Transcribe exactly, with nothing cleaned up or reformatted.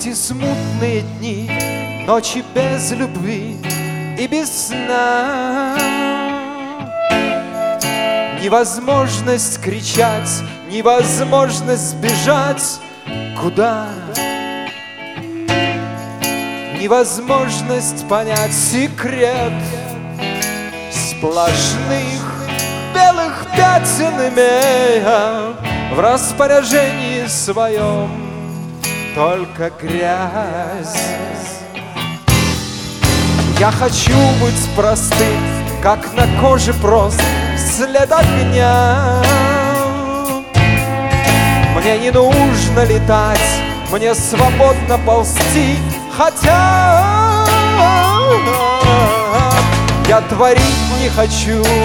эти смутные дни, ночи без любви и без сна. Невозможность кричать, невозможность бежать куда. Невозможность понять секрет сплошных белых пятен, имея в распоряжении своем только грязь. Я хочу быть простым, как на коже прост след огня. Мне не нужно летать, мне свободно ползти, хотя я творить не хочу.